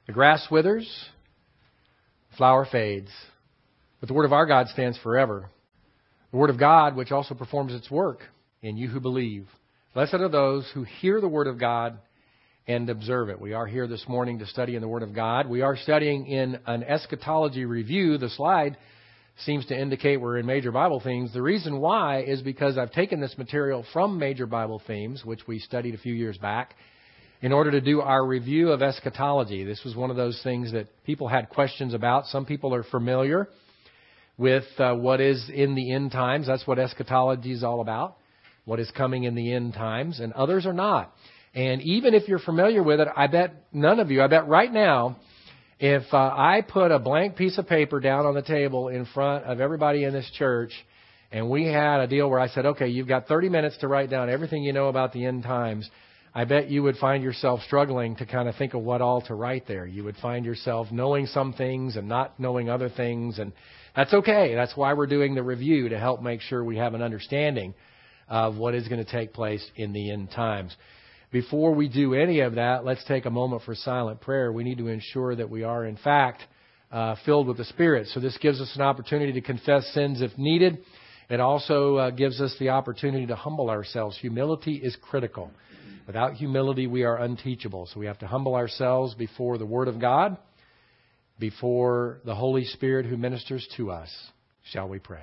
The grass withers, the flower fades, but the word of our God stands forever. The word of God, which also performs its work in you who believe. Blessed are those who hear the word of God and observe it. We are here this morning to study in the word of God. We are studying in an eschatology review. The slide seems to indicate we're in Major Bible Themes. The reason why is because I've taken this material from Major Bible Themes, which we studied a few years back, in order to do our review of eschatology. This was one of those things that people had questions about. Some people are familiar with what is in the end times. That's what eschatology is all about, what is coming in the end times, and others are not. And even if you're familiar with it, I bet none of you, I bet right now, if I put a blank piece of paper down on the table in front of everybody in this church, and we had a deal where I said, okay, you've got 30 minutes to write down everything you know about the end times, I bet you would find yourself struggling to kind of think of what all to write there. You would find yourself knowing some things and not knowing other things, and that's okay. That's why we're doing the review, to help make sure we have an understanding of what is going to take place in the end times. Before we do any of that, let's take a moment for silent prayer. We need to ensure that we are, in fact, filled with the Spirit. So this gives us an opportunity to confess sins if needed. It also gives us the opportunity to humble ourselves. Humility is critical. Without humility, we are unteachable. So we have to humble ourselves before the Word of God, before the Holy Spirit who ministers to us. Shall we pray?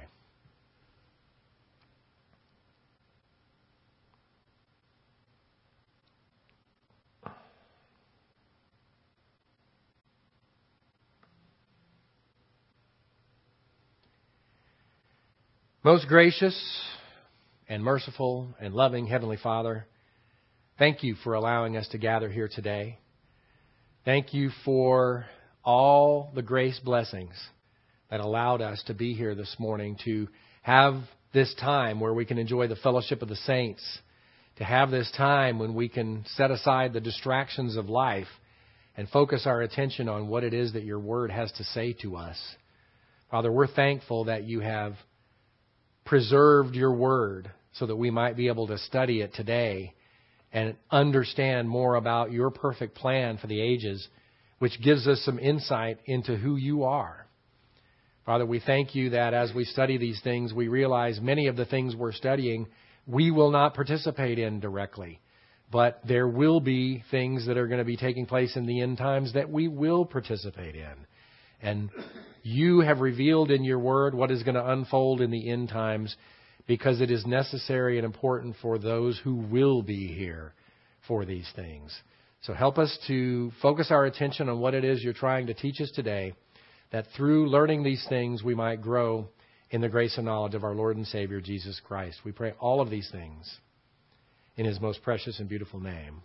Most gracious and merciful and loving Heavenly Father, thank you for allowing us to gather here today. Thank you for all the grace blessings that allowed us to be here this morning, to have this time where we can enjoy the fellowship of the saints, to have this time when we can set aside the distractions of life and focus our attention on what it is that your Word has to say to us. Father, we're thankful that you have preserved your Word so that we might be able to study it today and understand more about your perfect plan for the ages, which gives us some insight into who you are. Father, we thank you that as we study these things, we realize many of the things we're studying we will not participate in directly. But there will be things that are going to be taking place in the end times that we will participate in. And you have revealed in your word what is going to unfold in the end times, because it is necessary and important for those who will be here for these things. So help us to focus our attention on what it is you're trying to teach us today, that through learning these things we might grow in the grace and knowledge of our Lord and Savior, Jesus Christ. We pray all of these things in His most precious and beautiful name.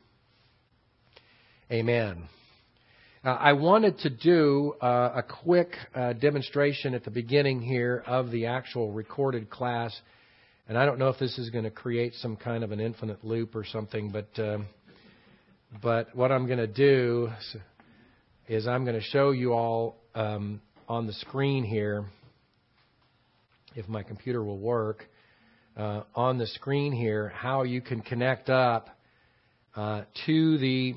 Amen. I wanted to do a quick demonstration at the beginning here of the actual recorded class. And I don't know if this is going to create some kind of an infinite loop or something, but what I'm going to do is I'm going to show you all on the screen here, if my computer will work, on the screen here, how you can connect up to the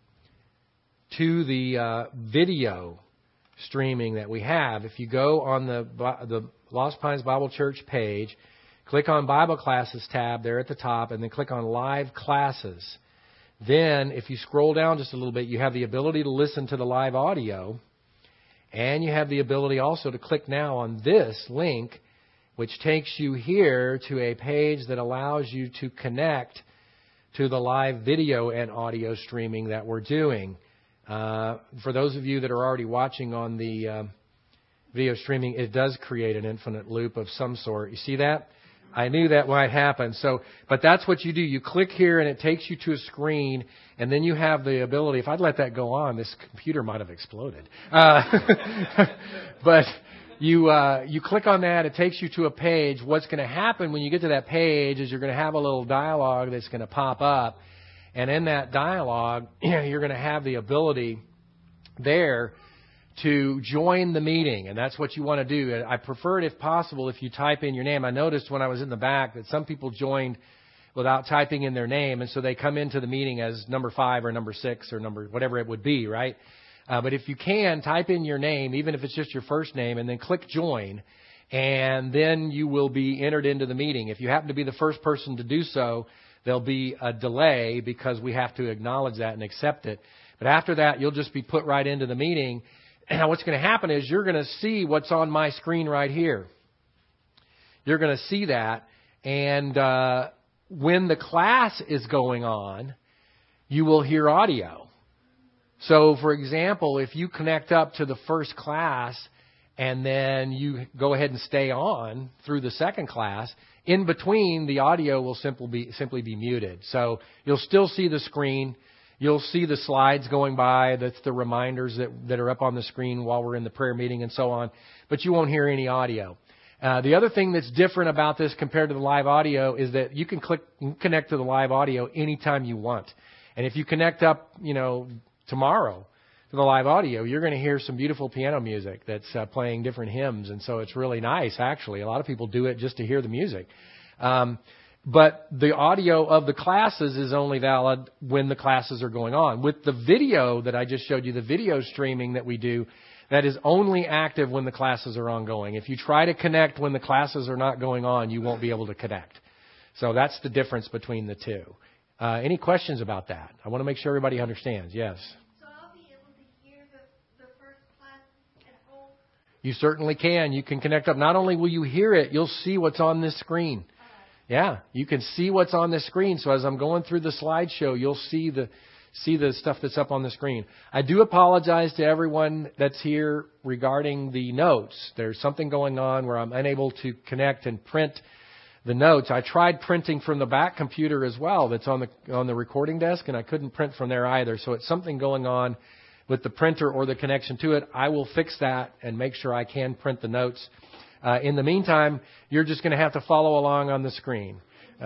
video streaming that we have. If you go on the Lost Pines Bible Church page, click on Bible Classes tab there at the top, and then click on Live Classes. Then, if you scroll down just a little bit, you have the ability to listen to the live audio, and you have the ability also to click now on this link, which takes you here to a page that allows you to connect to the live video and audio streaming that we're doing. For those of you that are already watching on the video streaming, it does create an infinite loop of some sort. You see that? I knew that might happen. But that's what you do. You click here and it takes you to a screen, and then you have the ability. If I'd let that go on, this computer might have exploded. But you click on that, it takes you to a page. What's going to happen when you get to that page is you're going to have a little dialogue that's going to pop up. And in that dialogue, you're going to have the ability there to join the meeting. And that's what you want to do. I prefer it, if possible, if you type in your name. I noticed when I was in the back that some people joined without typing in their name. And so they come into the meeting as number 5 or number 6 or number whatever it would be, right? But if you can, type in your name, even if it's just your first name, and then click join, and then you will be entered into the meeting. If you happen to be the first person to do so, there'll be a delay because we have to acknowledge that and accept it. But after that, you'll just be put right into the meeting. And what's going to happen is you're going to see what's on my screen right here. You're going to see that. And when the class is going on, you will hear audio. So, for example, if you connect up to the first class and then you go ahead and stay on through the second class, in between, the audio will simply be muted. So you'll still see the screen. You'll see the slides going by. That's the reminders that are up on the screen while we're in the prayer meeting and so on. But you won't hear any audio. The other thing that's different about this compared to the live audio is that you can connect to the live audio anytime you want. And if you connect up, tomorrow to the live audio, you're going to hear some beautiful piano music that's playing different hymns. And so it's really nice, actually. A lot of people do it just to hear the music. But the audio of the classes is only valid when the classes are going on. With the video that I just showed you, the video streaming that we do, that is only active when the classes are ongoing. If you try to connect when the classes are not going on, you won't be able to connect. So that's the difference between the two. Any questions about that? I want to make sure everybody understands. Yes. So I'll be able to hear the first class at home? You certainly can. You can connect up. Not only will you hear it, you'll see what's on this screen. Yeah, you can see what's on the screen. So as I'm going through the slideshow, you'll see the stuff that's up on the screen. I do apologize to everyone that's here regarding the notes. There's something going on where I'm unable to connect and print the notes. I tried printing from the back computer as well that's on the recording desk, and I couldn't print from there either. So it's something going on with the printer or the connection to it. I will fix that and make sure I can print the notes. In the meantime, you're just going to have to follow along on the screen.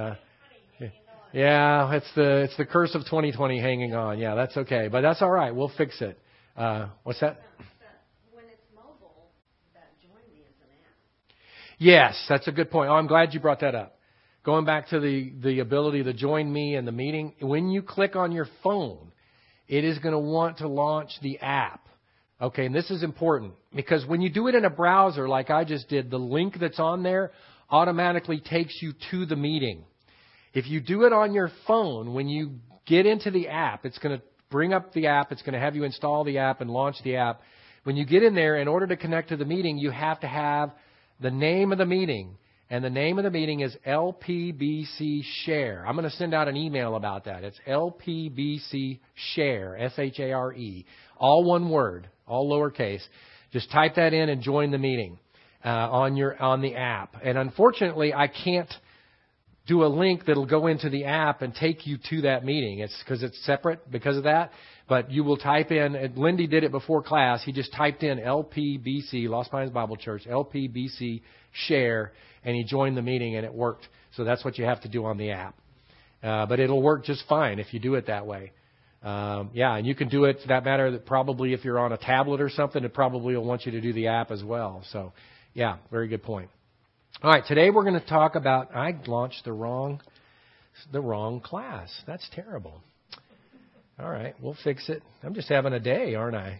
Yeah, it's the curse of 2020 hanging on. Yeah, that's okay. But that's all right. We'll fix it. What's that? When it's mobile, that Join Me is an app. Yes, that's a good point. Oh, I'm glad you brought that up. Going back to the ability to join me in the meeting, when you click on your phone, it is going to want to launch the app. Okay, and this is important because when you do it in a browser like I just did, the link that's on there automatically takes you to the meeting. If you do it on your phone, when you get into the app, it's going to bring up the app. It's going to have you install the app and launch the app. When you get in there, in order to connect to the meeting, you have to have the name of the meeting. And the name of the meeting is LPBC Share. I'm going to send out an email about that. It's LPBC Share, Share. All one word, all lowercase. Just type that in and join the meeting on the app. And unfortunately, I can't do a link that'll go into the app and take you to that meeting. It's because it's separate because of that. But you will type in, Lindy did it before class. He just typed in LPBC, Lost Pines Bible Church, LPBC Share, and he joined the meeting and it worked. So that's what you have to do on the app. But it'll work just fine if you do it that way. And you can do it for that matter. That probably if you're on a tablet or something, it probably will want you to do the app as well. So, yeah, very good point. All right, today we're going to talk about, I launched the wrong class. That's terrible. All right, we'll fix it. I'm just having a day, aren't I?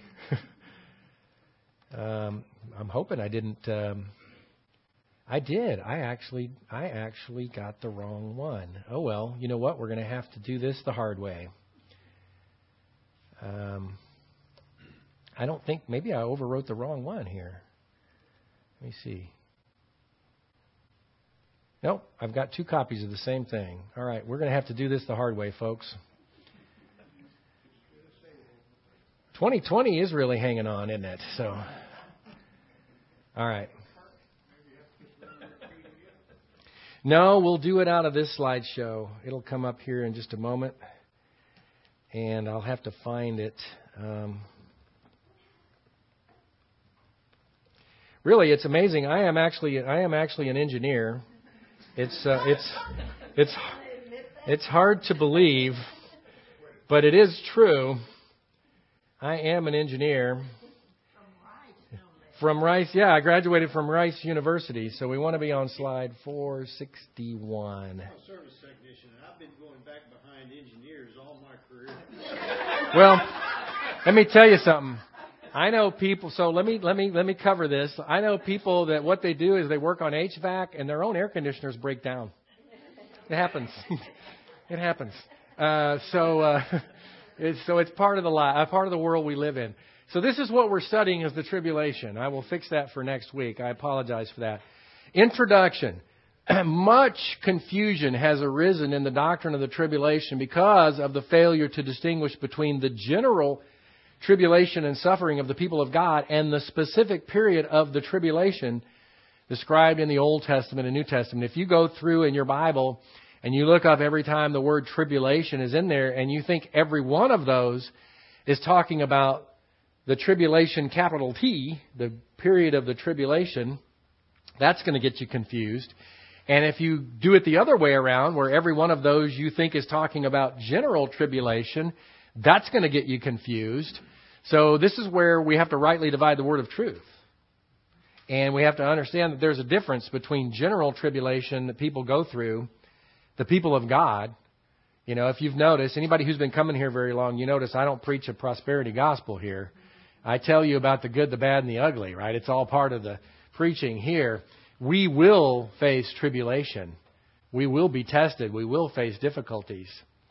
I'm hoping I didn't. I did. I actually got the wrong one. Oh well, you know what? We're going to have to do this the hard way. I don't think, maybe I overwrote the wrong one here. Let me see. Nope, I've got 2 copies of the same thing. All right, we're going to have to do this the hard way, folks. 2020 is really hanging on, isn't it? So, all right. No, we'll do it out of this slideshow. It'll come up here in just a moment, and I'll have to find it. Really, it's amazing. I am actually an engineer. It's hard to believe, but it is true. I am an engineer. From Rice, yeah, I graduated from Rice University, so we want to be on slide 461. I'm a service technician, and I've been going back behind engineers all my career. Well, let me tell you something. I know people. So let me cover this. I know people that what they do is they work on HVAC and their own air conditioners break down. It happens. It happens. So it's part of the world we live in. So this is what we're studying is the tribulation. I will fix that for next week. I apologize for that. Introduction. Much confusion has arisen in the doctrine of the tribulation because of the failure to distinguish between the general tribulation and suffering of the people of God and the specific period of the tribulation described in the Old Testament and New Testament. If you go through in your Bible and you look up every time the word tribulation is in there and you think every one of those is talking about the tribulation, capital T, the period of the tribulation, that's going to get you confused. And if you do it the other way around, where every one of those you think is talking about general tribulation, that's going to get you confused. So this is where we have to rightly divide the word of truth. And we have to understand that there's a difference between general tribulation that people go through, the people of God. You know, if you've noticed, anybody who's been coming here very long, you notice I don't preach a prosperity gospel here. I tell you about the good, the bad, and the ugly, right? It's all part of the preaching here. We will face tribulation. We will be tested. We will face difficulties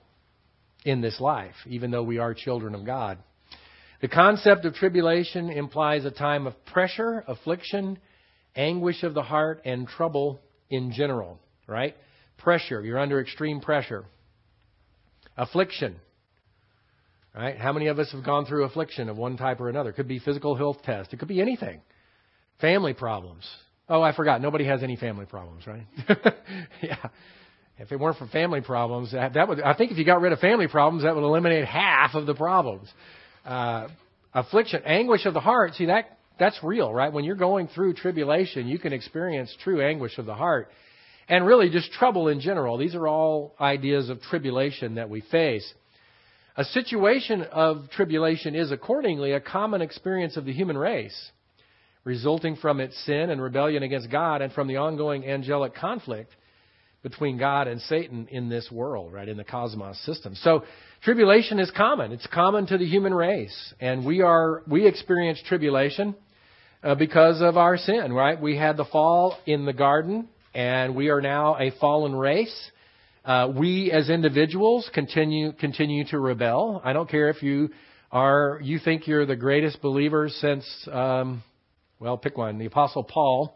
in this life, even though we are children of God. The concept of tribulation implies a time of pressure, affliction, anguish of the heart, and trouble in general, right? Pressure. You're under extreme pressure. Affliction. Right? How many of us have gone through affliction of one type or another? It could be physical health test. It could be anything. Family problems. Oh, I forgot. Nobody has any family problems, right? Yeah. If it weren't for family problems, that would. I think if you got rid of family problems, that would eliminate half of the problems. Affliction, anguish of the heart. See, that's real, right? When you're going through tribulation, you can experience true anguish of the heart. And really just trouble in general. These are all ideas of tribulation that we face. A situation of tribulation is accordingly a common experience of the human race, resulting from its sin and rebellion against God and from the ongoing angelic conflict between God and Satan in this world, right, in the cosmos system. So tribulation is common. It's common to the human race. And we experience tribulation because of our sin, right? We had the fall in the garden, and we are now a fallen race. We as individuals continue to rebel. I don't care if you think you're the greatest believer since, pick one, the Apostle Paul.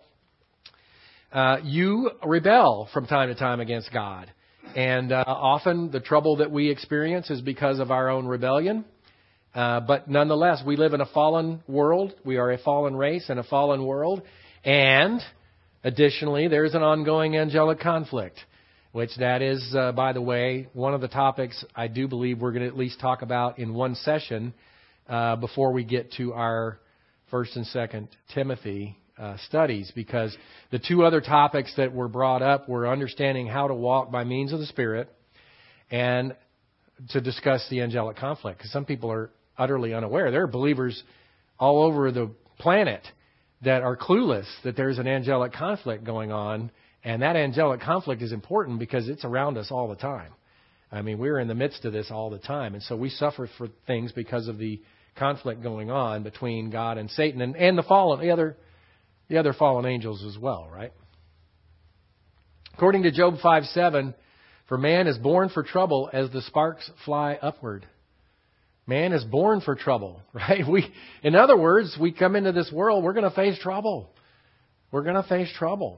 You rebel from time to time against God. And often the trouble that we experience is because of our own rebellion. But nonetheless, we live in a fallen world. We are a fallen race in a fallen world. And additionally, there's an ongoing angelic conflict, which that is, by the way, one of the topics I do believe we're going to at least talk about in one session before we get to our 1st and 2nd Timothy studies, because the two other topics that were brought up were understanding how to walk by means of the Spirit and to discuss the angelic conflict, because some people are utterly unaware. There are believers all over the planet that are clueless that there's an angelic conflict going on, and that angelic conflict is important because it's around us all the time. I mean, we're in the midst of this all the time, and so we suffer for things because of the conflict going on between God and Satan and the other fallen angels as well, right? According to Job 5:7, for man is born for trouble as the sparks fly upward. Man is born for trouble, right? In other words, we come into this world, we're going to face trouble. We're going to face trouble.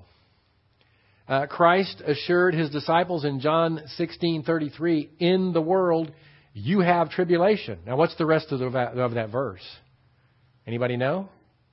Christ assured his disciples in John 16:33, in the world you have tribulation. Now, what's the rest of that verse? Anybody know?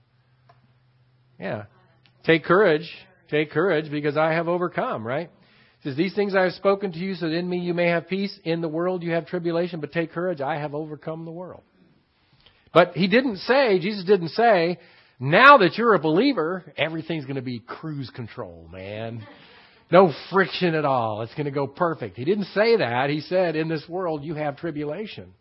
Yeah. Take courage, because I have overcome, right? It says, these things I have spoken to you, so that in me you may have peace. In the world you have tribulation, but take courage, I have overcome the world. But Jesus didn't say, now that you're a believer, everything's going to be cruise control, man. No friction at all. It's going to go perfect. He didn't say that. He said, in this world you have tribulation.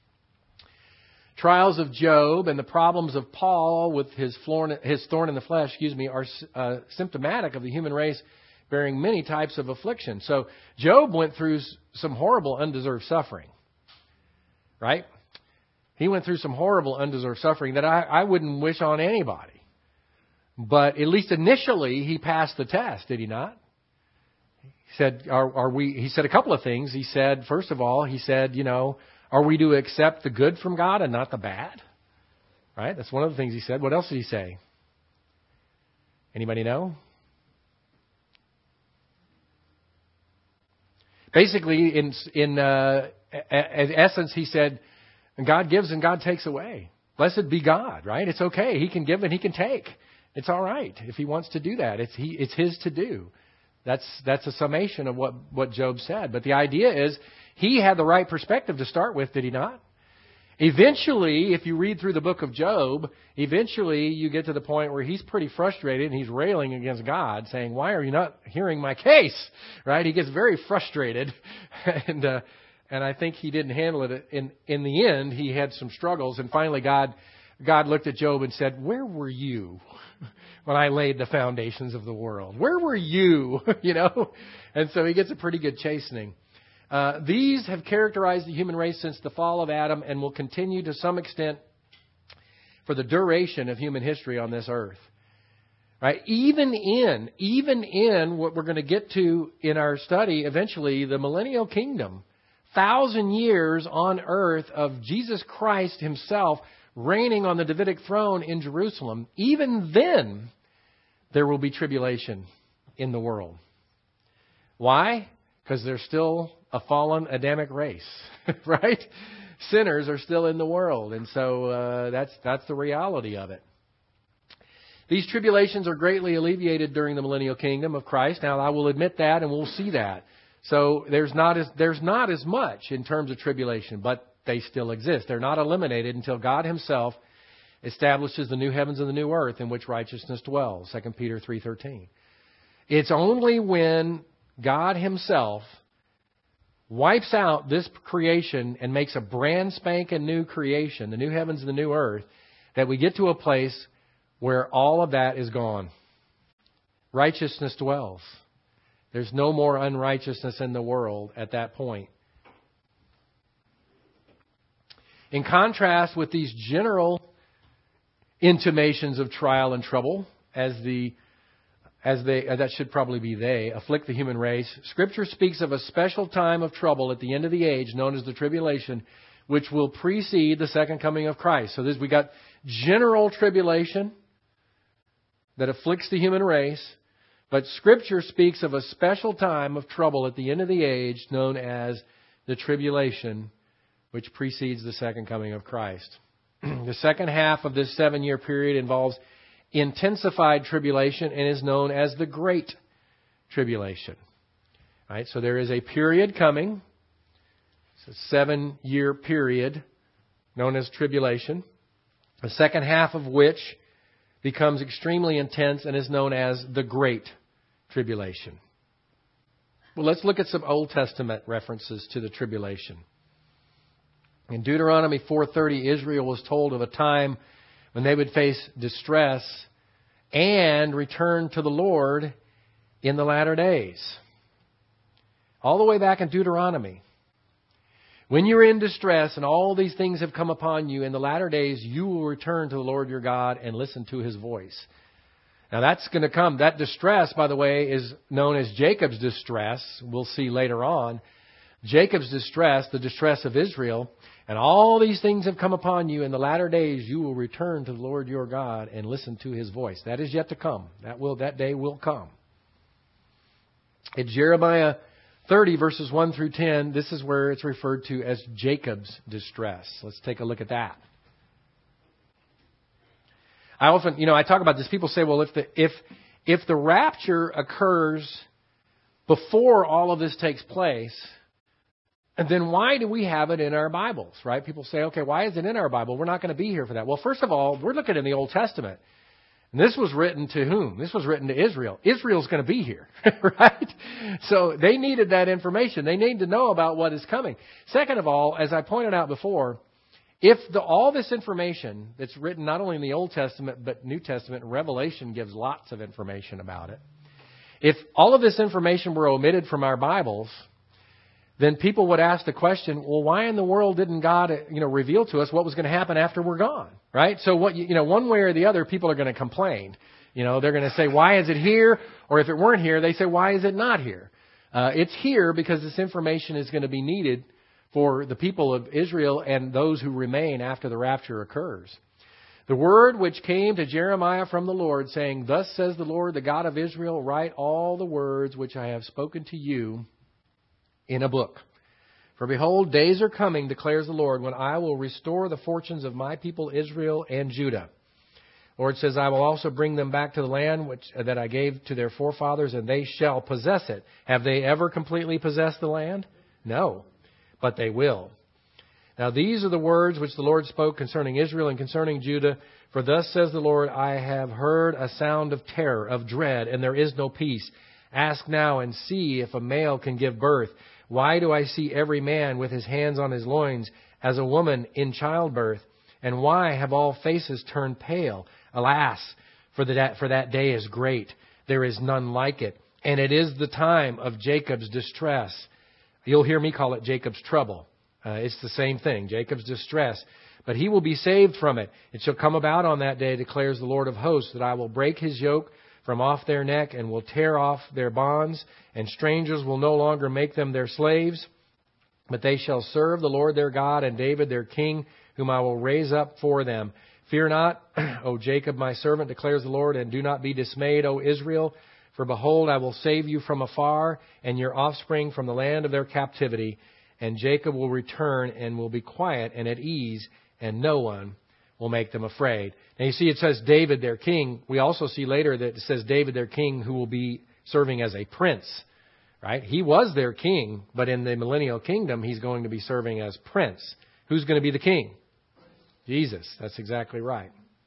Trials of Job and the problems of Paul with his thorn in the flesh, are symptomatic of the human race bearing many types of affliction. So Job went through some horrible undeserved suffering, right? He went through some horrible undeserved suffering that I wouldn't wish on anybody. But at least initially, he passed the test, did he not? He said, he said a couple of things. He said, first of all, he said, are we to accept the good from God and not the bad? Right? That's one of the things he said. What else did he say? Anybody know? Basically, in essence, he said, God gives and God takes away. Blessed be God, right? It's okay. He can give and He can take. It's all right if He wants to do that. It's His to do. That's a summation of what Job said. But the idea is he had the right perspective to start with, did he not? Eventually, if you read through the book of Job, eventually you get to the point where he's pretty frustrated and he's railing against God, saying, why are you not hearing my case? Right? He gets very frustrated. And I think he didn't handle it. In the end, he had some struggles. And finally, God looked at Job and said, where were you when I laid the foundations of the world? Where were you? And so he gets a pretty good chastening. These have characterized the human race since the fall of Adam and will continue to some extent for the duration of human history on this earth. Right? Even in what we're going to get to in our study, eventually, the millennial kingdom, 1,000 years on earth of Jesus Christ Himself reigning on the Davidic throne in Jerusalem, even then, there will be tribulation in the world. Why? Because there's still a fallen Adamic race, right? Sinners are still in the world, and so that's the reality of it. These tribulations are greatly alleviated during the millennial kingdom of Christ. Now, I will admit that, and we'll see that. So there's not as much in terms of tribulation, but they still exist. They're not eliminated until God Himself establishes the new heavens and the new earth in which righteousness dwells. 2 Peter 3:13. It's only when God Himself wipes out this creation and makes a brand spanking new creation, the new heavens and the new earth, that we get to a place where all of that is gone. Righteousness dwells. There's no more unrighteousness in the world at that point. In contrast with these general intimations of trial and trouble, as that should probably be they, afflict the human race, Scripture speaks of a special time of trouble at the end of the age, known as the tribulation, which will precede the second coming of Christ. So we got general tribulation that afflicts the human race, but Scripture speaks of a special time of trouble at the end of the age, known as the tribulation, which precedes the second coming of Christ. The second half of this 7-year period involves intensified tribulation and is known as the Great Tribulation. Right? So there is a period coming. It's a 7-year period known as tribulation. The second half of which becomes extremely intense and is known as the Great Tribulation. Well, let's look at some Old Testament references to the tribulation. In Deuteronomy 4:30, Israel was told of a time when they would face distress and return to the Lord in the latter days. All the way back in Deuteronomy. When you're in distress and all these things have come upon you, in the latter days you will return to the Lord your God and listen to His voice. Now that's going to come. That distress, by the way, is known as Jacob's distress. We'll see later on. Jacob's distress, the distress of Israel, and all these things have come upon you. In the latter days you will return to the Lord your God and listen to His voice. That is yet to come. That day will come. In Jeremiah 30 verses 1 through 10, this is where it's referred to as Jacob's distress. Let's take a look at that. I often, I talk about this. People say, well, if the rapture occurs before all of this takes place, then why do we have it in our Bibles, right? People say, okay, why is it in our Bible? We're not going to be here for that. Well, first of all, we're looking in the Old Testament. And this was written to whom? This was written to Israel. Israel's going to be here, right? So they needed that information. They need to know about what is coming. Second of all, as I pointed out before, if all this information that's written not only in the Old Testament but New Testament, Revelation gives lots of information about it. If all of this information were omitted from our Bibles, then people would ask the question, well, why in the world didn't God, reveal to us what was going to happen after we're gone, right? So one way or the other, people are going to complain. They're going to say, why is it here? Or if it weren't here, they say, why is it not here? It's here because this information is going to be needed for the people of Israel and those who remain after the rapture occurs. The word which came to Jeremiah from the Lord, saying, Thus says the Lord, the God of Israel, write all the words which I have spoken to you in a book. For behold, days are coming, declares the Lord, when I will restore the fortunes of my people Israel and Judah. The Lord says, I will also bring them back to the land that I gave to their forefathers, and they shall possess it. Have they ever completely possessed the land? No, but they will. Now these are the words which the Lord spoke concerning Israel and concerning Judah. For thus says the Lord, I have heard a sound of terror, of dread, and there is no peace. Ask now and see if a male can give birth. Why do I see every man with his hands on his loins as a woman in childbirth? And why have all faces turned pale? Alas, for that day is great. There is none like it. And it is the time of Jacob's distress. You'll hear me call it Jacob's trouble. It's the same thing, Jacob's distress. But he will be saved from it. It shall come about on that day, declares the Lord of hosts, that I will break his yoke from off their neck and will tear off their bonds, and strangers will no longer make them their slaves. But they shall serve the Lord their God and David their king, whom I will raise up for them. Fear not, O Jacob my servant, declares the Lord, and do not be dismayed, O Israel. For behold, I will save you from afar, and your offspring from the land of their captivity. And Jacob will return and will be quiet and at ease, and no one will make them afraid. Now you see it says David their king. We also see later that it says David their king, who will be serving as a prince. Right? He was their king, but in the millennial kingdom, he's going to be serving as prince. Who's going to be the king? Jesus. That's exactly right.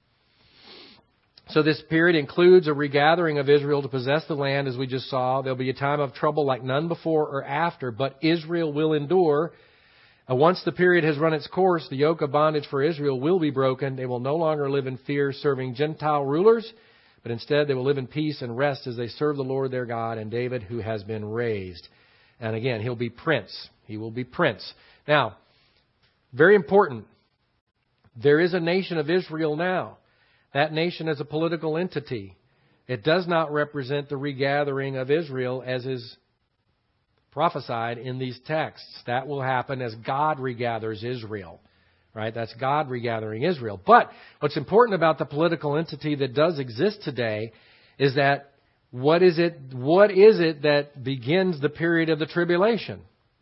So this period includes a regathering of Israel to possess the land, as we just saw. There'll be a time of trouble like none before or after, but Israel will endure. Once the period has run its course, the yoke of bondage for Israel will be broken. They will no longer live in fear serving Gentile rulers, but instead they will live in peace and rest as they serve the Lord their God and David, who has been raised. And again, he'll be prince. He will be prince. Now, very important, there is a nation of Israel now. That nation is a political entity. It does not represent the regathering of Israel as is prophesied in these texts. That will happen as God regathers Israel. Right? That's God regathering Israel. But what's important about the political entity that does exist today is that what is it that begins the period of the tribulation?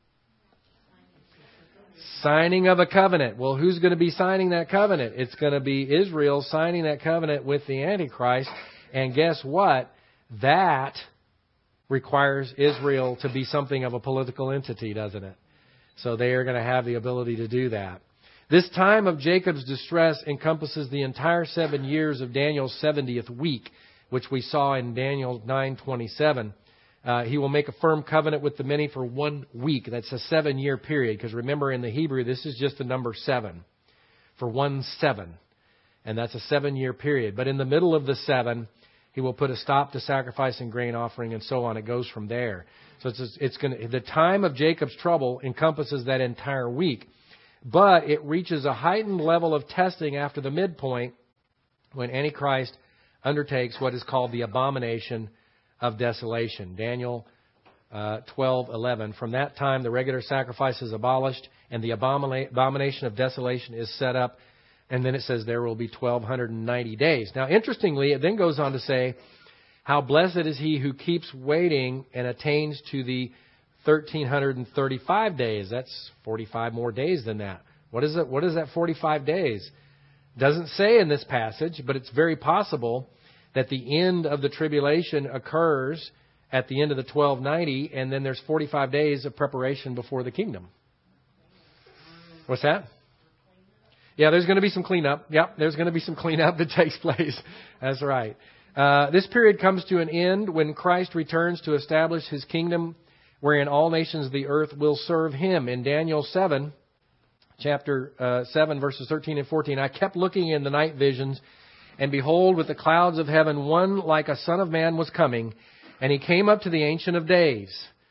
Signing of a covenant. Well, who's going to be signing that covenant? It's going to be Israel signing that covenant with the Antichrist. And guess what? That requires Israel to be something of a political entity, doesn't it? So they are going to have the ability to do that. This time of Jacob's distress encompasses the entire 7 years of Daniel's 70th week, which we saw in Daniel 9:27. He will make a firm covenant with the many for 1 week. That's a 7-year period. Because remember, in the Hebrew, this is just the number 7. For 1/7. And that's a 7-year period. But in the middle of the 7, he will put a stop to sacrifice and grain offering and so on. It goes from there. So the time of Jacob's trouble encompasses that entire week. But it reaches a heightened level of testing after the midpoint when Antichrist undertakes what is called the abomination of desolation. Daniel 12:11. From that time, the regular sacrifice is abolished, and the abomination of desolation is set up. And then it says there will be 1,290 days. Now, interestingly, it then goes on to say, how blessed is he who keeps waiting and attains to the 1,335 days. That's 45 more days than that. What is it? What is that 45 days? Doesn't say in this passage, but it's very possible that the end of the tribulation occurs at the end of the 1290, and then there's 45 days of preparation before the kingdom. What's that? Yeah, there's going to be some cleanup. Yep, there's going to be some cleanup that takes place. That's right. This period comes to an end when Christ returns to establish his kingdom, wherein all nations of the earth will serve him. In Daniel 7, chapter 7, verses 13 and 14, I kept looking in the night visions, and behold, with the clouds of heaven, one like a son of man was coming, and he came up to the Ancient of Days.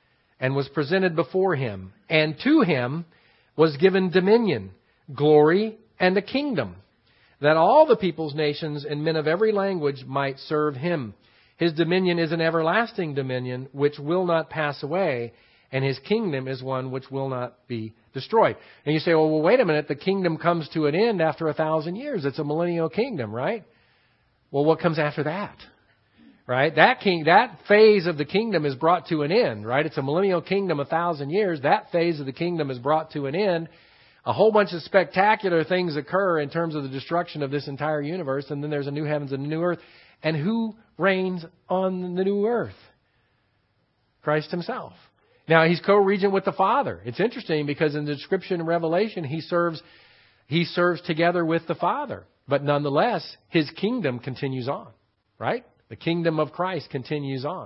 and was presented before him. And to him was given dominion, glory, and a kingdom, that all the peoples, nations, and men of every language might serve him. His dominion is an everlasting dominion which will not pass away, and his kingdom is one which will not be destroyed. And you say, well, wait a minute, the kingdom comes to an end after 1,000 years. It's a millennial kingdom, right? Well, what comes after that? Right? That phase of the kingdom is brought to an end, right? It's a millennial kingdom, 1,000 years. That phase of the kingdom is brought to an end. A whole bunch of spectacular things occur in terms of the destruction of this entire universe, and then there's a new heavens and a new earth. And who reigns on the new earth? Christ himself. Now, he's co-regent with the Father. It's interesting because in the description in Revelation, he serves together with the Father. But nonetheless, his kingdom continues on, right? The kingdom of Christ continues on.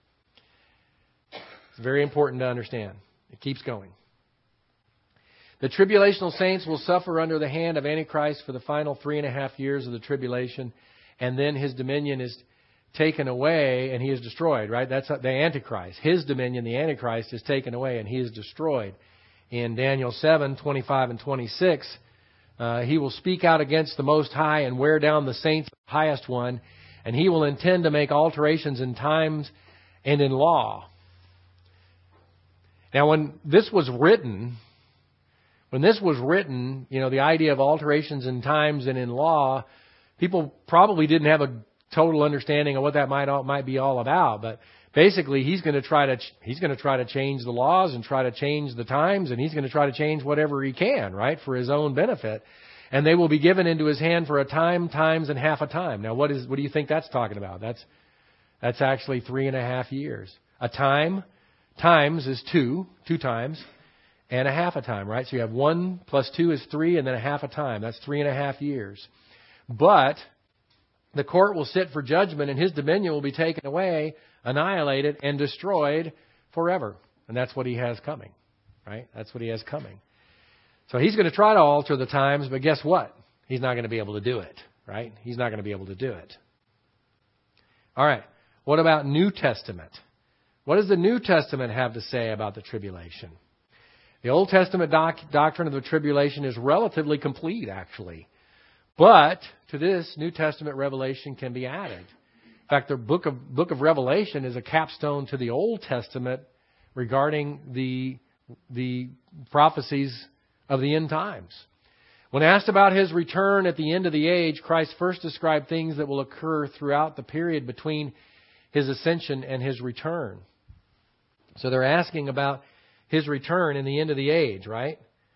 It's very important to understand. It keeps going. The tribulational saints will suffer under the hand of Antichrist for the final 3.5 years of the tribulation, and then his dominion is taken away and he is destroyed, right? That's the Antichrist. His dominion, the Antichrist, is taken away and he is destroyed. In Daniel 7:25 and 26, he will speak out against the Most High and wear down the saints of the Highest One, and he will intend to make alterations in times and in law. Now, when this was written, the idea of alterations in times and in law, people probably didn't have a total understanding of what that might be all about. But basically, he's going to try to change the laws and try to change the times, and he's going to try to change whatever he can, right, for his own benefit. And they will be given into his hand for a time, times, and half a time. Now, what do you think that's talking about? That's actually 3.5 years. A time, times is two times, and a half a time, right? So you have 1 plus 2 is 3, and then a half a time. That's 3.5 years. But the court will sit for judgment, and his dominion will be taken away, annihilated, and destroyed forever. And that's what he has coming, right? That's what he has coming. So he's going to try to alter the times, but guess what? He's not going to be able to do it, right? He's not going to be able to do it. All right. What about New Testament? What does the New Testament have to say about the tribulation? The Old Testament doctrine of the tribulation is relatively complete, actually. But to this, New Testament revelation can be added. In fact, the book of Revelation is a capstone to the Old Testament regarding the prophecies of the end times. When asked about his return at the end of the age, Christ first described things that will occur throughout the period between his ascension and his return. So they're asking about his return in the end of the age, right?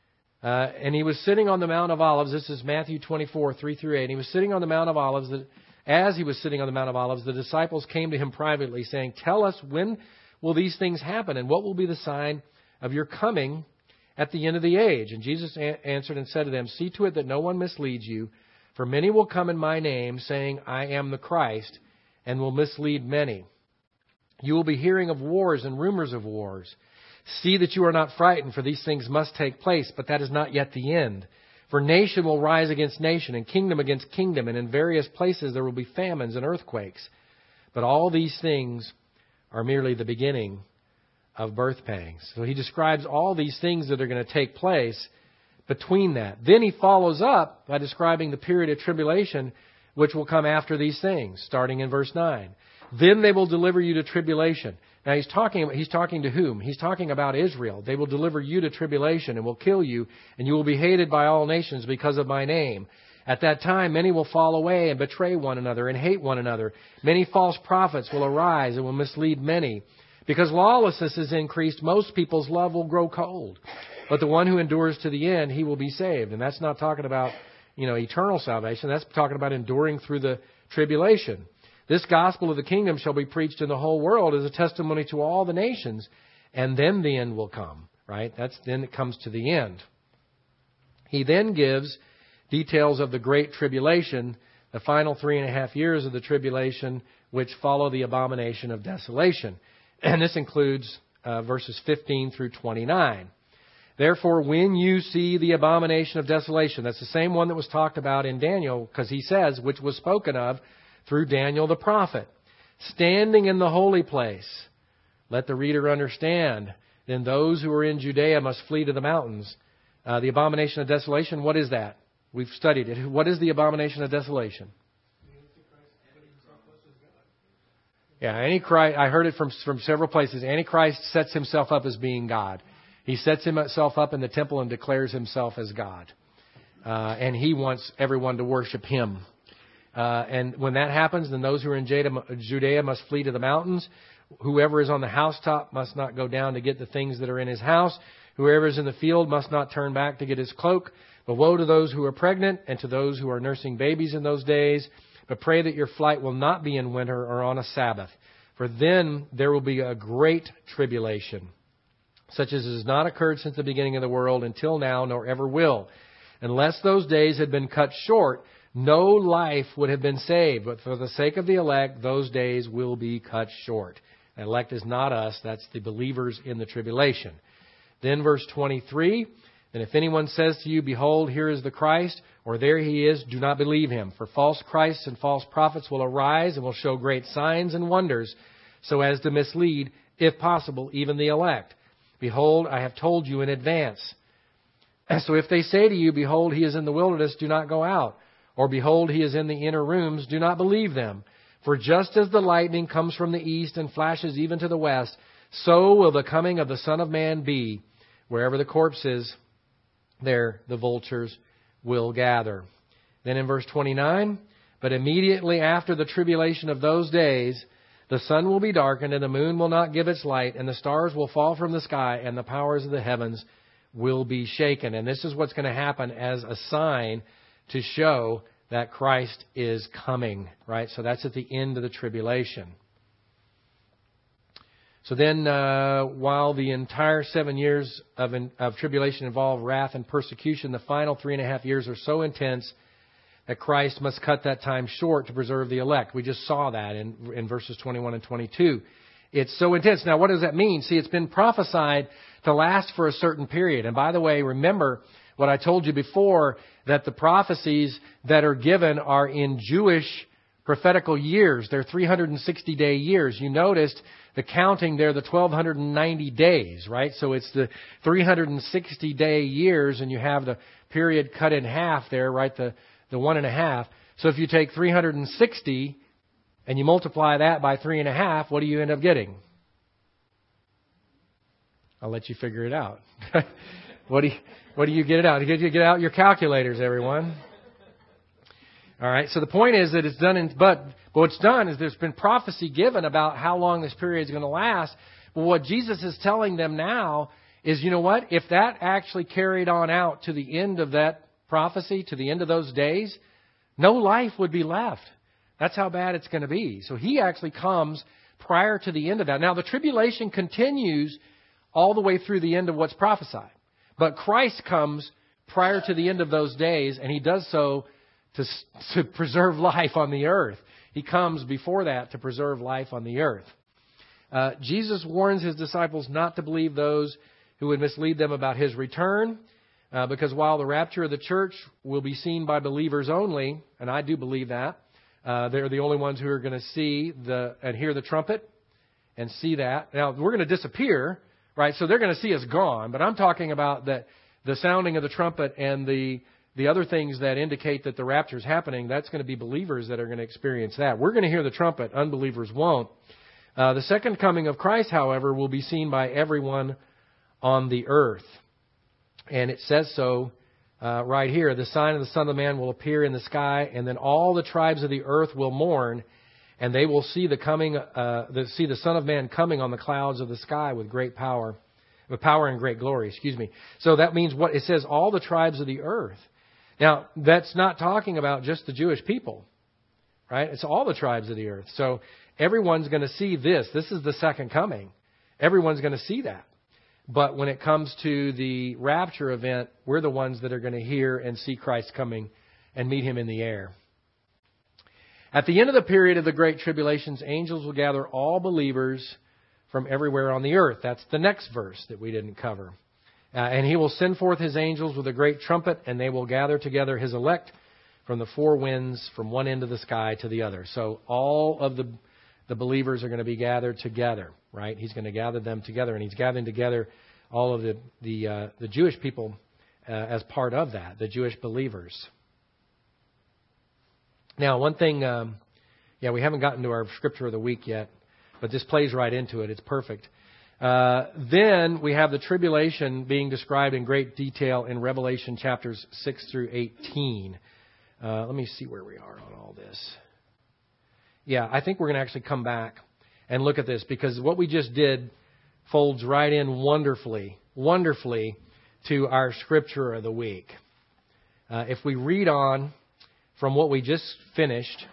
And he was sitting on the Mount of Olives. This is Matthew 24, 3 through 8. And he was sitting on the Mount of Olives. As he was sitting on the Mount of Olives, the disciples came to him privately, saying, "Tell us, when will these things happen? And what will be the sign of your coming at the end of the age?" And Jesus answered and said to them, "See to it that no one misleads you. For many will come in my name, saying, 'I am the Christ,' and will mislead many. You will be hearing of wars and rumors of wars. See that you are not frightened, for these things must take place, but that is not yet the end. For nation will rise against nation, and kingdom against kingdom, and in various places there will be famines and earthquakes. But all these things are merely the beginning of birth pangs." So he describes all these things that are going to take place between that. Then he follows up by describing the period of tribulation which will come after these things, starting in verse 9. "Then they will deliver you to tribulation." Now he's talking to whom? He's talking about Israel. "They will deliver you to tribulation and will kill you, and you will be hated by all nations because of my name. At that time many will fall away and betray one another and hate one another. Many false prophets will arise and will mislead many. Because lawlessness is increased, most people's love will grow cold. But the one who endures to the end, he will be saved." And that's not talking about, eternal salvation. That's talking about enduring through the tribulation. "This gospel of the kingdom shall be preached in the whole world as a testimony to all the nations, and then the end will come." Right? Then it comes to the end. He then gives details of the great tribulation, the final 3.5 years of the tribulation, which follow the abomination of desolation. And this includes verses 15 through 29. "Therefore, when you see the abomination of desolation," that's the same one that was talked about in Daniel, because he says, which was spoken of through Daniel the prophet, "standing in the holy place," let the reader understand, then those who are in Judea must flee to the mountains. The abomination of desolation, what is that? We've studied it. What is the abomination of desolation? Yeah, Antichrist, I heard it from several places. Antichrist sets himself up as being God. He sets himself up in the temple and declares himself as God. And he wants everyone to worship him. And when that happens, then those who are in Judea must flee to the mountains. Whoever is on the housetop must not go down to get the things that are in his house. Whoever is in the field must not turn back to get his cloak. But woe to those who are pregnant and to those who are nursing babies in those days. But pray that your flight will not be in winter or on a Sabbath. For then there will be a great tribulation, such as has not occurred since the beginning of the world until now, nor ever will. Unless those days had been cut short, no life would have been saved. But for the sake of the elect, those days will be cut short. The elect is not us. That's the believers in the tribulation. Then verse 23, and if anyone says to you, behold, here is the Christ, or there he is, do not believe him. For false Christs and false prophets will arise and will show great signs and wonders, so as to mislead, if possible, even the elect. Behold, I have told you in advance. So if they say to you, behold, he is in the wilderness, do not go out. Or behold, he is in the inner rooms, do not believe them. For just as the lightning comes from the east and flashes even to the west, so will the coming of the Son of Man be. Wherever the corpse is, there the vultures will gather. Then in verse 29, but immediately after the tribulation of those days, the sun will be darkened, and the moon will not give its light, and the stars will fall from the sky, and the powers of the heavens will be shaken. And this is what's going to happen as a sign to show that Christ is coming, right? So that's at the end of the tribulation. So then, while the entire 7 years of tribulation involve wrath and persecution, the final 3.5 years are so intense that Christ must cut that time short to preserve the elect. We just saw that in verses 21 and 22. It's so intense. Now, what does that mean? See, it's been prophesied to last for a certain period. And by the way, remember what I told you before, that the prophecies that are given are in Jewish prophetical years. They're 360-day years. You noticed the counting there, the 1,290 days, right? So it's the 360-day years, and you have the period cut in half there, right? The 1.5. So if you take 360 and you multiply that by 3.5, what do you end up getting? I'll let you figure it out. What do you get it out? You get out your calculators, everyone. All right. So the point is that it's done but what's done is there's been prophecy given about how long this period is going to last. But what Jesus is telling them now is, you know what? If that actually carried on out to the end of that prophecy, to the end of those days, no life would be left. That's how bad it's going to be. So he actually comes prior to the end of that. Now, the tribulation continues all the way through the end of what's prophesied. But Christ comes prior to the end of those days, and he does so to preserve life on the earth. He comes before that to preserve life on the earth. Jesus warns his disciples not to believe those who would mislead them about his return, because while the rapture of the church will be seen by believers only, and I do believe that, they're the only ones who are going to see and hear the trumpet and see that. Now, we're going to disappear, right? So they're going to see us gone, but I'm talking about that the sounding of the trumpet and the other things that indicate that the rapture is happening. That's going to be believers that are going to experience that. We're going to hear the trumpet. Unbelievers won't. The second coming of Christ, however, will be seen by everyone on the earth. And it says so right here. The sign of the Son of Man will appear in the sky, and then all the tribes of the earth will mourn, and they will see the Son of Man coming on the clouds of the sky with great power, with power and great glory. So that means what it says, all the tribes of the earth. Now, that's not talking about just the Jewish people, right? It's all the tribes of the earth. So everyone's going to see this. This is the second coming. Everyone's going to see that. But when it comes to the rapture event, we're the ones that are going to hear and see Christ coming and meet him in the air. At the end of the period of the Great Tribulations, angels will gather all believers from everywhere on the earth. That's the next verse that we didn't cover. And he will send forth his angels with a great trumpet, and they will gather together his elect from the four winds, from one end of the sky to the other. So all of the believers are going to be gathered together, right? He's going to gather them together, and he's gathering together all of the Jewish people as part of that, the Jewish believers. Now, one thing, we haven't gotten to our scripture of the week yet, but this plays right into it. It's perfect. Then we have the tribulation being described in great detail in Revelation chapters 6 through 18. Let me see where we are on all this. Yeah, I think we're going to actually come back and look at this, because what we just did folds right in wonderfully to our scripture of the week. If we read on from what we just finished,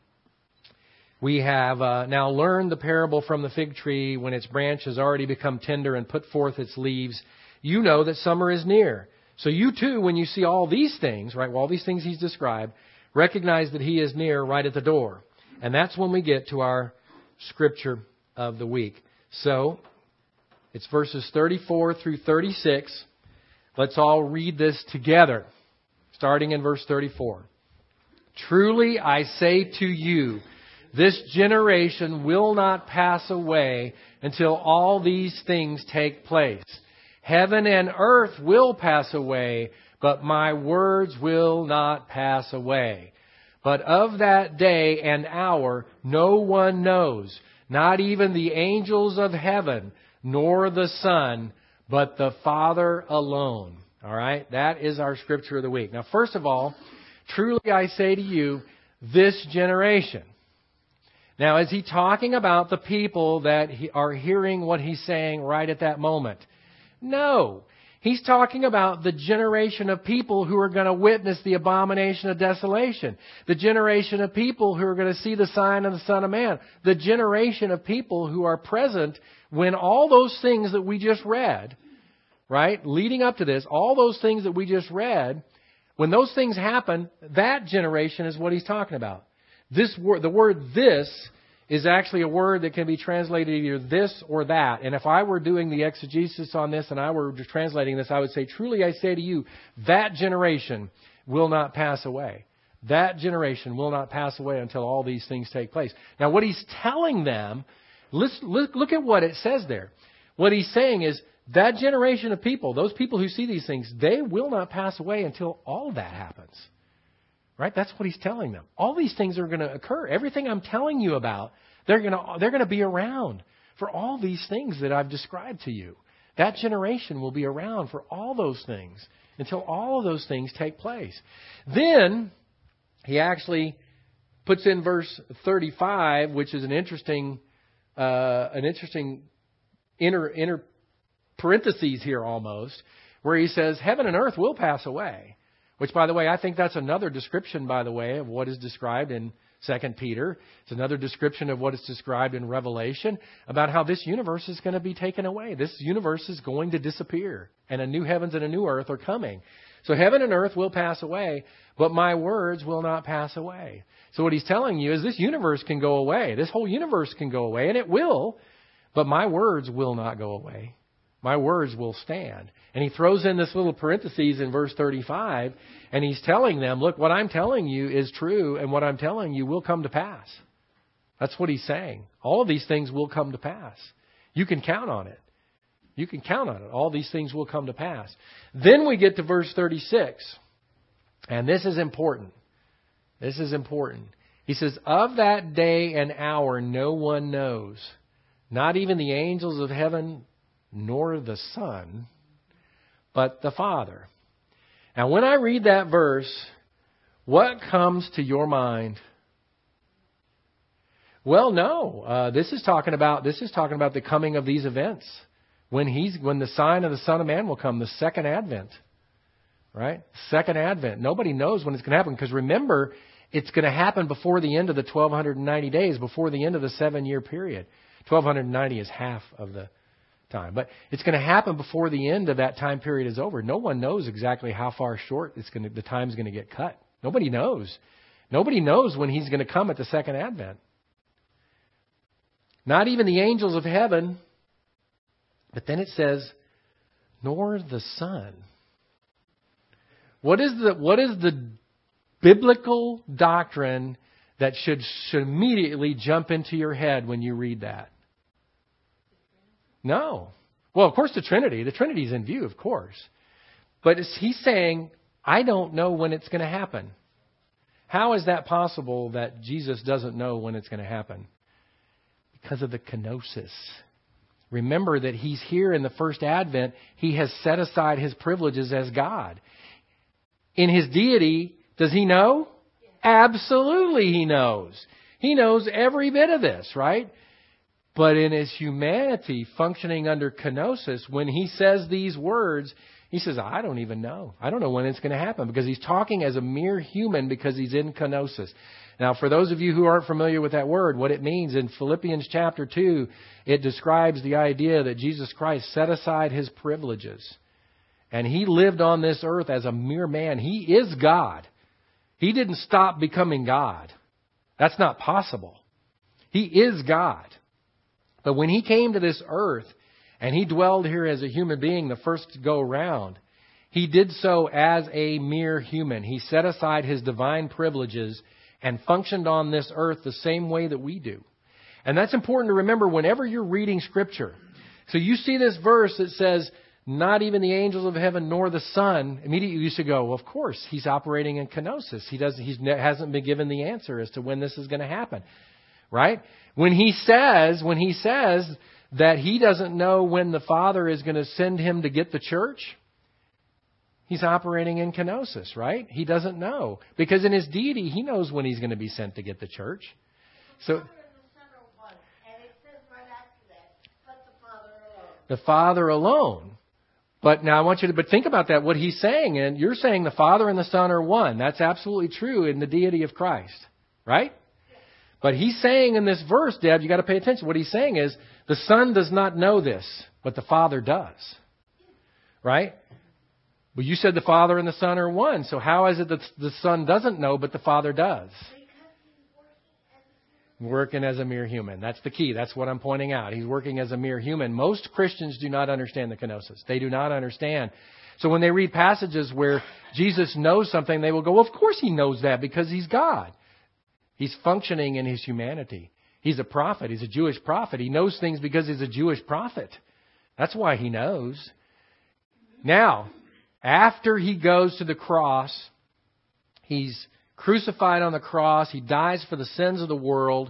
we have now learned the parable from the fig tree. When its branch has already become tender and put forth its leaves, you know that summer is near. So you too, when you see all these things, right, all these things he's described, recognize that he is near, right at the door. And that's when we get to our scripture of the week. So it's verses 34 through 36. Let's all read this together, starting in verse 34. Truly I say to you, this generation will not pass away until all these things take place. Heaven and earth will pass away, but my words will not pass away. But of that day and hour no one knows, not even the angels of heaven, nor the Son, but the Father alone. All right? That is our scripture of the week. Now, first of all, truly I say to you, this generation. Now, is he talking about the people that are hearing what he's saying right at that moment? No. He's talking about the generation of people who are going to witness the abomination of desolation. The generation of people who are going to see the sign of the Son of Man. The generation of people who are present when all those things that we just read, right, leading up to this, all those things that we just read, when those things happen, that generation is what he's talking about. The word this is actually a word that can be translated either this or that. And if I were doing the exegesis on this and I were translating this, I would say, truly I say to you, that generation will not pass away. That generation will not pass away until all these things take place. Now, what he's telling them, look at what it says there. What he's saying is that generation of people, those people who see these things, they will not pass away until all that happens. Right? That's what he's telling them. All these things are going to occur. Everything I'm telling you about, they're going to be around for all these things that I've described to you. That generation will be around for all those things until all of those things take place. Then he actually puts in verse 35, which is an interesting inner parentheses here almost, where he says, heaven and earth will pass away. Which, by the way, I think that's another description, by the way, of what is described in 2 Peter. It's another description of what is described in Revelation about how this universe is going to be taken away. This universe is going to disappear, and a new heavens and a new earth are coming. So heaven and earth will pass away, but my words will not pass away. So what he's telling you is this universe can go away. This whole universe can go away, and it will, but my words will not go away. My words will stand. And he throws in this little parentheses in verse 35, and he's telling them, look, what I'm telling you is true, and what I'm telling you will come to pass. That's what he's saying. All of these things will come to pass. You can count on it. You can count on it. All these things will come to pass. Then we get to verse 36, and this is important. This is important. He says, of that day and hour no one knows, not even the angels of heaven, nor the Son, but the Father. Now, when I read that verse, what comes to your mind? Well, no. This is talking about the coming of these events. When the sign of the Son of Man will come, the second advent. Right? Second advent. Nobody knows when it's going to happen, because remember, it's going to happen before the end of the 1290 days, before the end of the 7-year period. 1290 is half of the time. But it's going to happen before the end of that time period is over. No one knows exactly how far short the time's going to get cut. Nobody knows. Nobody knows when he's going to come at the second advent. Not even the angels of heaven. But then it says, nor the Son. What is the biblical doctrine that should immediately jump into your head when you read that? No. Well, of course, the Trinity's in view, of course. But he's saying, I don't know when it's going to happen. How is that possible that Jesus doesn't know when it's going to happen? Because of the kenosis. Remember that he's here in the first advent. He has set aside his privileges as God. In his deity, does he know? Absolutely he knows. He knows every bit of this, right? But in his humanity, functioning under kenosis, when he says these words, he says, I don't even know. I don't know when it's going to happen, because he's talking as a mere human because he's in kenosis. Now, for those of you who aren't familiar with that word, what it means in Philippians chapter 2, it describes the idea that Jesus Christ set aside his privileges. And he lived on this earth as a mere man. He is God. He didn't stop becoming God. That's not possible. He is God. But when he came to this earth and he dwelled here as a human being the first go round, he did so as a mere human. He set aside his divine privileges and functioned on this earth the same way that we do. And that's important to remember whenever you're reading Scripture. So you see this verse that says, not even the angels of heaven nor the Son. Immediately you should go, well, of course, he's operating in kenosis. He hasn't been given the answer as to when this is going to happen. Right? When he says that he doesn't know when the Father is going to send him to get the church, he's operating in kenosis, right? He doesn't know. Because in his deity, he knows when he's going to be sent to get the church. So the Father alone. But now I want you to think about that, what he's saying. And you're saying the Father and the Son are one. That's absolutely true in the deity of Christ. Right? But he's saying in this verse, Deb, you got to pay attention. What he's saying is the Son does not know this, but the Father does. Right? Well, you said the Father and the Son are one. So how is it that the Son doesn't know, but the Father does? Working as a mere human. That's the key. That's what I'm pointing out. He's working as a mere human. Most Christians do not understand the kenosis. They do not understand. So when they read passages where Jesus knows something, they will go, well, of course he knows that because he's God. He's functioning in his humanity. He's a prophet. He's a Jewish prophet. He knows things because he's a Jewish prophet. That's why he knows. Now, after he goes to the cross, he's crucified on the cross. He dies for the sins of the world.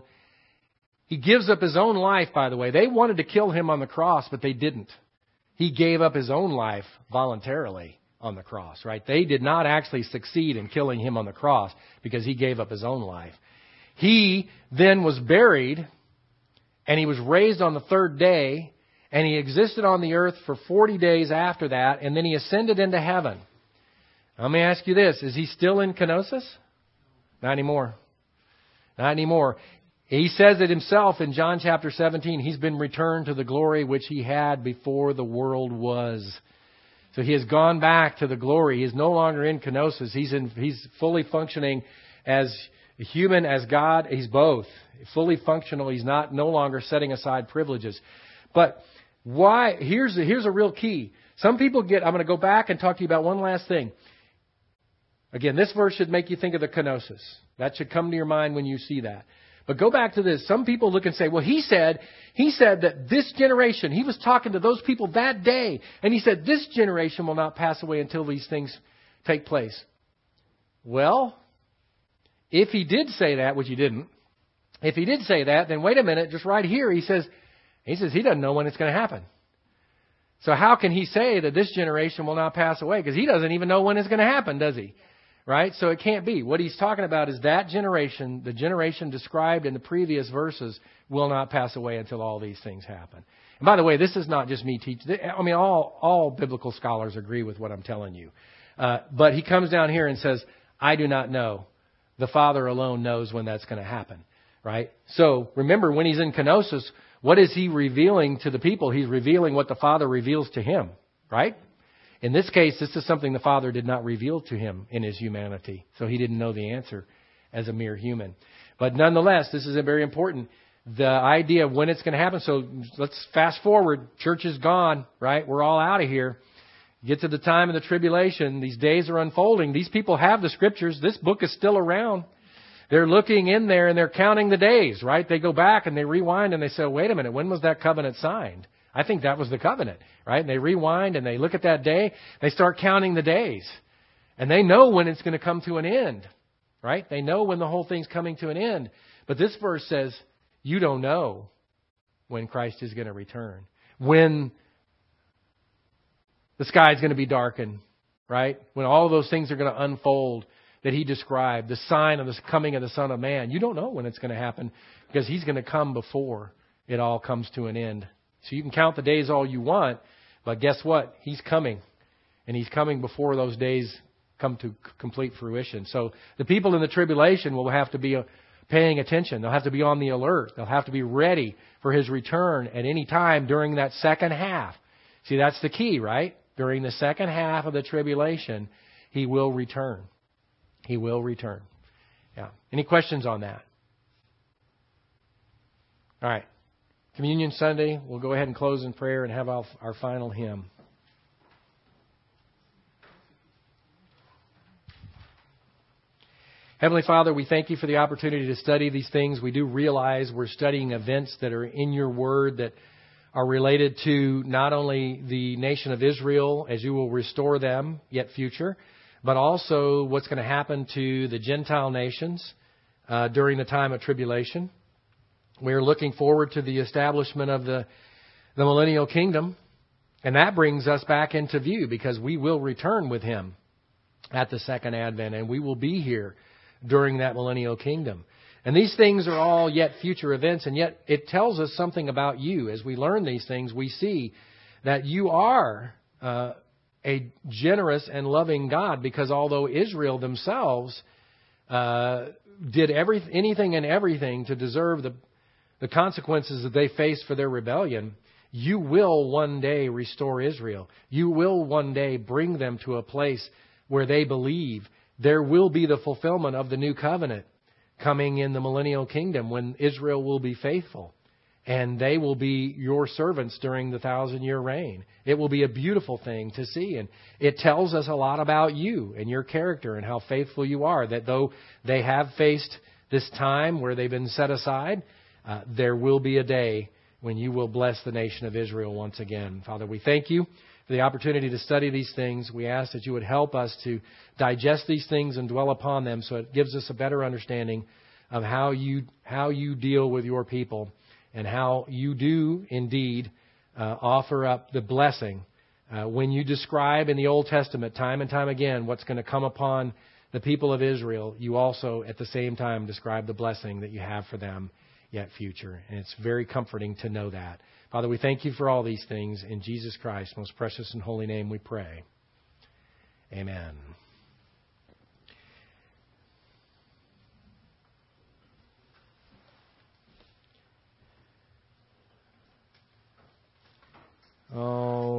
He gives up his own life, by the way. They wanted to kill him on the cross, but they didn't. He gave up his own life voluntarily on the cross, right? They did not actually succeed in killing him on the cross because he gave up his own life. He then was buried, and he was raised on the third day, and he existed on the earth for 40 days after that, and then he ascended into heaven. Let me ask you this. Is he still in kenosis? Not anymore. Not anymore. He says it himself in John chapter 17. He's been returned to the glory which he had before the world was. So he has gone back to the glory. He is no longer in kenosis. He's fully functioning as human, as God. He's both. Fully functional. He's no longer setting aside privileges. But why? Here's a real key. Some people I'm going to go back and talk to you about one last thing. Again, this verse should make you think of the kenosis. That should come to your mind when you see that. But go back to this. Some people look and say, well, he said that this generation, he was talking to those people that day, and he said this generation will not pass away until these things take place. Well, if he did say that, which he didn't, if he did say that, then wait a minute, just right here, he says he doesn't know when it's going to happen. So how can he say that this generation will not pass away? Because he doesn't even know when it's going to happen, does he? Right? So it can't be. What he's talking about is that generation, the generation described in the previous verses, will not pass away until all these things happen. And by the way, this is not just me teaching. I mean, all biblical scholars agree with what I'm telling you. But he comes down here and says, I do not know. The Father alone knows when that's going to happen. Right? So remember, when he's in kenosis, what is he revealing to the people? He's revealing what the Father reveals to him. Right? In this case, this is something the Father did not reveal to him in his humanity. So he didn't know the answer as a mere human. But nonetheless, this is very important. The idea of when it's going to happen. So let's fast forward. Church is gone, right? We're all out of here. Get to the time of the tribulation. These days are unfolding. These people have the Scriptures. This book is still around. They're looking in there and they're counting the days, right? They go back and they rewind and they say, wait a minute, when was that covenant signed? I think that was the covenant, right? And they rewind and they look at that day. They start counting the days. And they know when it's going to come to an end, right? They know when the whole thing's coming to an end. But this verse says, you don't know when Christ is going to return. When the sky is going to be darkened, right? When all of those things are going to unfold that he described, the sign of the coming of the Son of Man. You don't know when it's going to happen because he's going to come before it all comes to an end. So you can count the days all you want, but guess what? He's coming. And he's coming before those days come to complete fruition. So the people in the tribulation will have to be paying attention. They'll have to be on the alert. They'll have to be ready for his return at any time during that second half. See, that's the key, right? During the second half of the tribulation, he will return. He will return. Yeah. Any questions on that? All right. Communion Sunday, we'll go ahead and close in prayer and have our final hymn. Heavenly Father, we thank you for the opportunity to study these things. We do realize we're studying events that are in your word that are related to not only the nation of Israel as you will restore them, yet future, but also what's going to happen to the Gentile nations during the time of tribulation. We're looking forward to the establishment of the millennial kingdom, and that brings us back into view because we will return with him at the second advent, and we will be here during that millennial kingdom. And these things are all yet future events, and yet it tells us something about you. As we learn these things, we see that you are a generous and loving God, because although Israel themselves did anything and everything to deserve the consequences that they faced for their rebellion, you will one day restore Israel. You will one day bring them to a place where they believe. There will be the fulfillment of the new covenant coming in the millennial kingdom when Israel will be faithful. And they will be your servants during the 1,000-year reign. It will be a beautiful thing to see. And it tells us a lot about you and your character and how faithful you are. That though they have faced this time where they've been set aside, there will be a day when you will bless the nation of Israel once again. Father, we thank you for the opportunity to study these things. We ask that you would help us to digest these things and dwell upon them so it gives us a better understanding of how you deal with your people and how you do indeed offer up the blessing. When you describe in the Old Testament time and time again what's going to come upon the people of Israel, you also at the same time describe the blessing that you have for them yet future. And it's very comforting to know that. Father, we thank you for all these things. In Jesus Christ's most precious and holy name we pray. Amen.